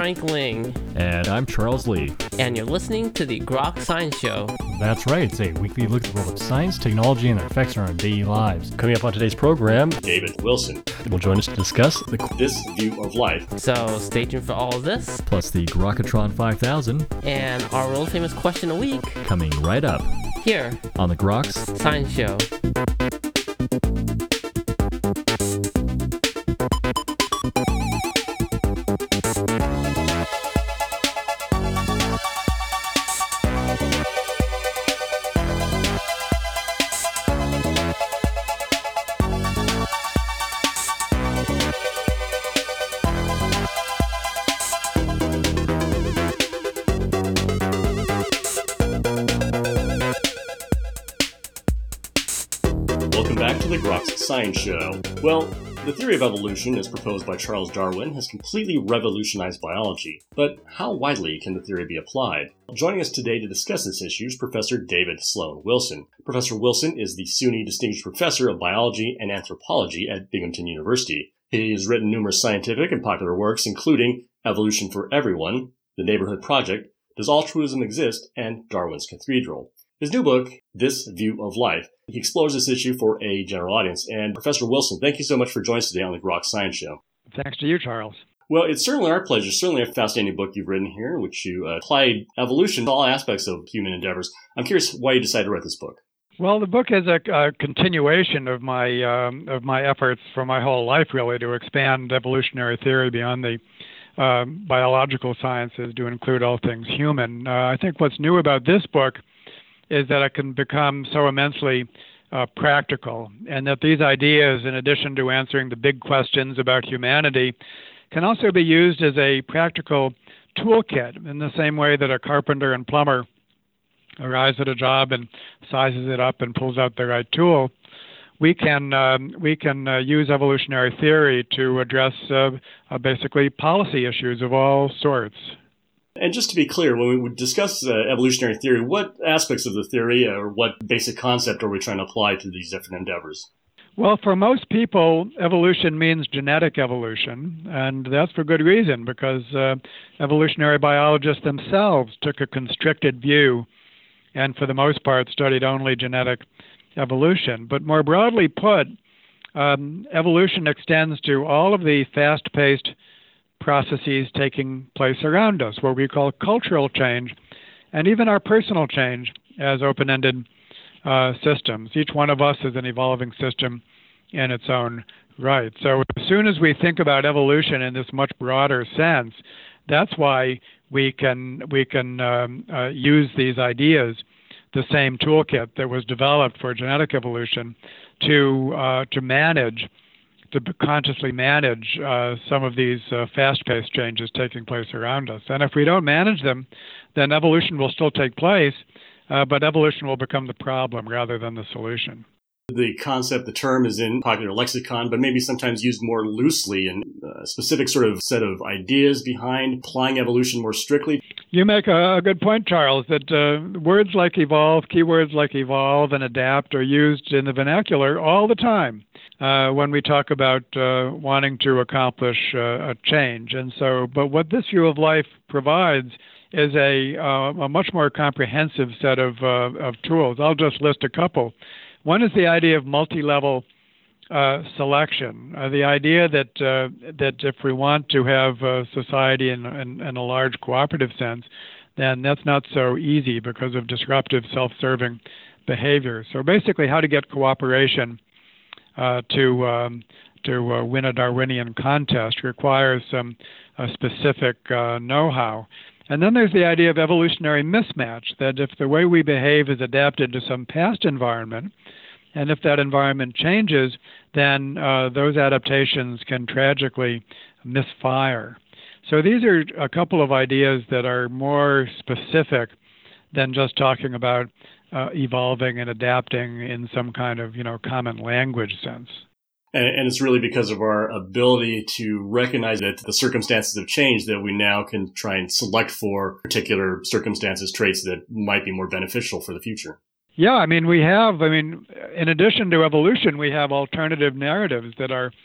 Frank Ling. And I'm Charles Lee. And you're listening to the Grok Science Show. That's right. It's a weekly look at the world of science, technology, and their effects on our daily lives. Coming up on today's program, David Wilson will join us to discuss This View of Life. So stay tuned for all of this. Plus the Grokatron 5000. And our world famous question a week. Coming right up. Here. On the Groks Science Show. The Grok Science Show. Well, the theory of evolution, as proposed by Charles Darwin, has completely revolutionized biology. But how widely can the theory be applied? Joining us today to discuss this issue is Professor David Sloan Wilson. Professor Wilson is the SUNY Distinguished Professor of Biology and Anthropology at Binghamton University. He has written numerous scientific and popular works, including Evolution for Everyone, The Neighborhood Project, Does Altruism Exist?, and Darwin's Cathedral. His new book, This View of Life, he explores this issue for a general audience. And Professor Wilson, thank you so much for joining us today on the Grok Science Show. Thanks to you, Charles. Well, it's certainly our pleasure. Certainly a fascinating book you've written here, in which you applied evolution to all aspects of human endeavors. I'm curious why you decided to write this book. Well, the book is a continuation of my efforts for my whole life, really, to expand evolutionary theory beyond the biological sciences to include all things human. I think what's new about this book is that it can become so immensely practical, and that these ideas, in addition to answering the big questions about humanity, can also be used as a practical toolkit in the same way that a carpenter and plumber arrives at a job and sizes it up and pulls out the right tool. We can use evolutionary theory to address basically policy issues of all sorts. And just to be clear, when we discuss evolutionary theory, what aspects of the theory or what basic concept are we trying to apply to these different endeavors? Well, for most people, evolution means genetic evolution, and that's for good reason, because evolutionary biologists themselves took a constricted view and, for the most part, studied only genetic evolution. But more broadly put, evolution extends to all of the fast-paced processes taking place around us, what we call cultural change, and even our personal change as open-ended systems. Each one of us is an evolving system in its own right. So as soon as we think about evolution in this much broader sense, that's why we can use these ideas, the same toolkit that was developed for genetic evolution, to consciously manage some of these fast-paced changes taking place around us. And if we don't manage them, then evolution will still take place, but evolution will become the problem rather than the solution. The concept, the term is in popular lexicon, but maybe sometimes used more loosely, and a specific sort of set of ideas behind applying evolution more strictly. You make a good point, Charles, that words like evolve, keywords like evolve and adapt are used in the vernacular all the time when we talk about wanting to accomplish a change. And so, but what this view of life provides is a much more comprehensive set of tools. I'll just list a couple. One is the idea of multi-level selection, the idea that if we want to have society in a large cooperative sense, then that's not so easy because of disruptive self-serving behavior. So basically, how to get cooperation to win a Darwinian contest requires some specific know-how. And then there's the idea of evolutionary mismatch, that if the way we behave is adapted to some past environment, and if that environment changes, then those adaptations can tragically misfire. So these are a couple of ideas that are more specific than just talking about evolving and adapting in some kind of, common language sense. And it's really because of our ability to recognize that the circumstances have changed that we now can try and select for particular circumstances, traits that might be more beneficial for the future. Yeah, in addition to evolution, we have alternative narratives that are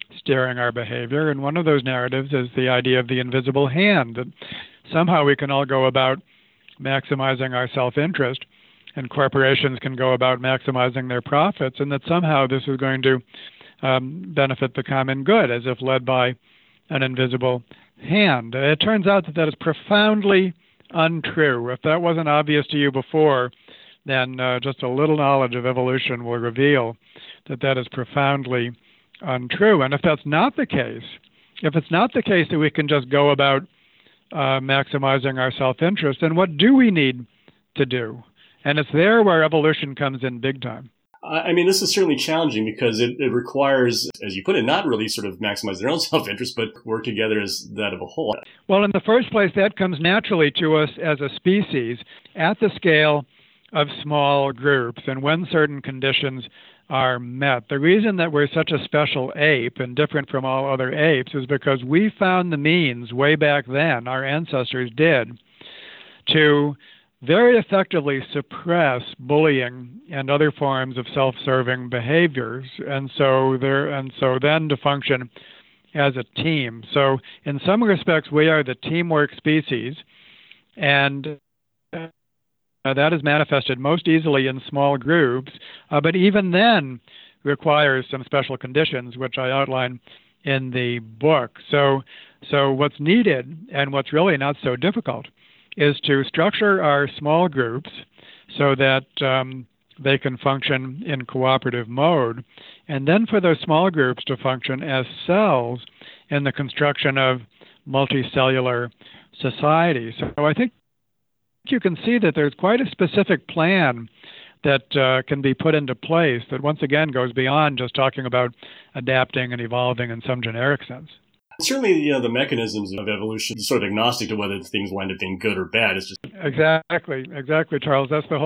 steering our behavior. And one of those narratives is the idea of the invisible hand, that somehow we can all go about maximizing our self-interest, and corporations can go about maximizing their profits, and that somehow this is going to benefit the common good, as if led by an invisible hand. It turns out that that is profoundly untrue. If that wasn't obvious to you before, then just a little knowledge of evolution will reveal that that is profoundly untrue. And if that's not the case, if it's not the case that we can just go about maximizing our self-interest, then what do we need to do? And it's there where evolution comes in big time. I mean, this is certainly challenging because it requires, as you put it, not really sort of maximize their own self-interest, but work together as that of a whole. Well, in the first place, that comes naturally to us as a species at the scale of small groups and when certain conditions are met. The reason that we're such a special ape and different from all other apes is because we found the means way back then, our ancestors did, to very effectively suppress bullying and other forms of self-serving behaviors, and so then to function as a team. So in some respects, we are the teamwork species, and that is manifested most easily in small groups, but even then requires some special conditions, which I outline in the book. So what's needed, and what's really not so difficult, is to structure our small groups so that they can function in cooperative mode, and then for those small groups to function as cells in the construction of multicellular society. So I think you can see that there's quite a specific plan that can be put into place that once again goes beyond just talking about adapting and evolving in some generic sense. Certainly, the mechanisms of evolution are sort of agnostic to whether things wind up being good or bad. It's just exactly, Charles. That's the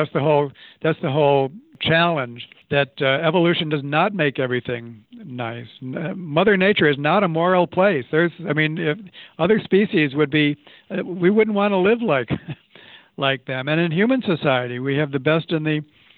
whole challenge. That evolution does not make everything nice. Mother Nature is not a moral place. If other species would be, we wouldn't want to live like them. And in human society, we have the best and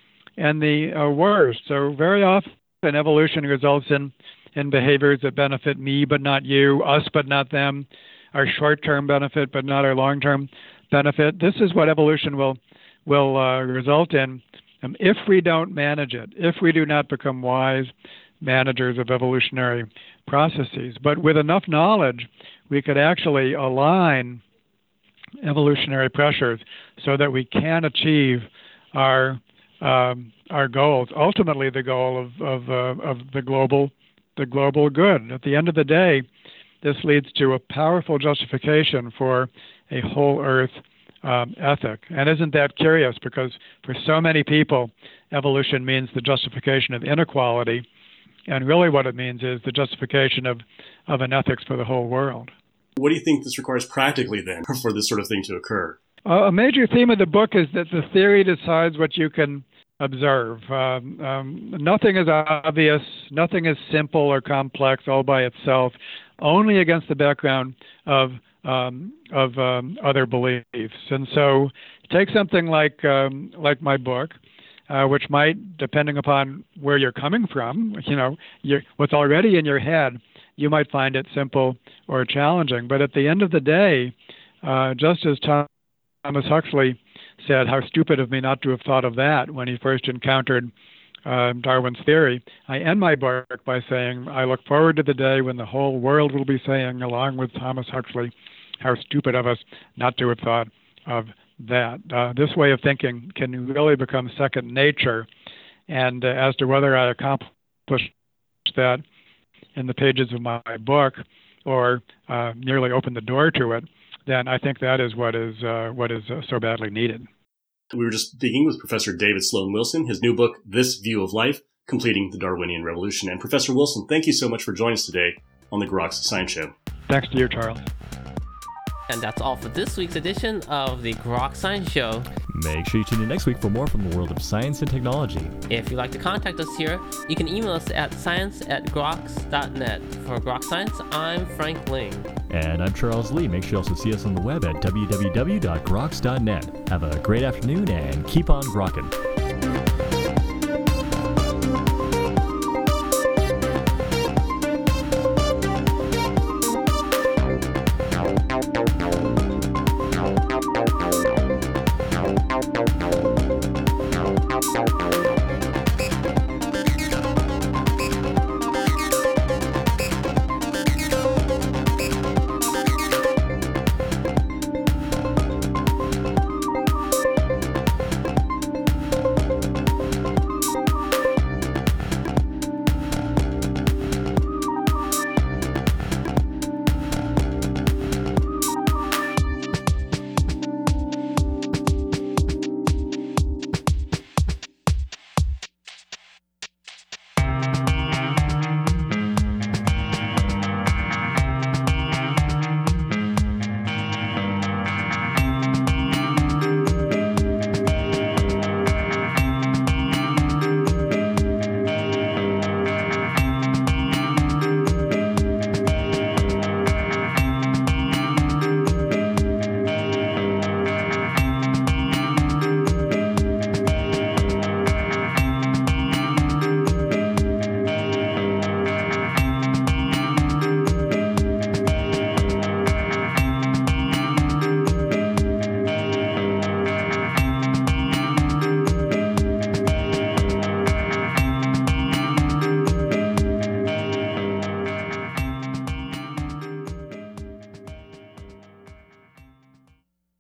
the worst. So very often, evolution results in behaviors that benefit me but not you, us but not them, our short-term benefit but not our long-term benefit. This is what evolution will result in if we don't manage it, if we do not become wise managers of evolutionary processes. But with enough knowledge, we could actually align evolutionary pressures so that we can achieve our goals. Ultimately, the goal of the global good. At the end of the day, this leads to a powerful justification for a whole earth ethic. And isn't that curious? Because for so many people, evolution means the justification of inequality, and really what it means is the justification of an ethics for the whole world. What do you think this requires practically then for this sort of thing to occur? A major theme of the book is that the theory decides what you can observe. Nothing is obvious, nothing is simple or complex all by itself, only against the background of other beliefs. And so take something like my book, which might, depending upon where you're coming from, what's already in your head, you might find it simple or challenging. But at the end of the day, just as Thomas Huxley said, how stupid of me not to have thought of that when he first encountered Darwin's theory, I end my book by saying, I look forward to the day when the whole world will be saying, along with Thomas Huxley, how stupid of us not to have thought of that. This way of thinking can really become second nature. And as to whether I accomplished that in the pages of my book or nearly opened the door to it, then I think that is what is so badly needed. We were just speaking with Professor David Sloan Wilson, his new book, This View of Life, Completing the Darwinian Revolution. And Professor Wilson, thank you so much for joining us today on the Groks Science Show. Thanks to you, Charles. And that's all for this week's edition of the Groks Science Show. Make sure you tune in next week for more from the world of science and technology. If you'd like to contact us here, you can email us at science@groks.net. For Groks Science, I'm Frank Ling. And I'm Charles Lee. Make sure you also see us on the web at www.groks.net. Have a great afternoon and keep on grokking.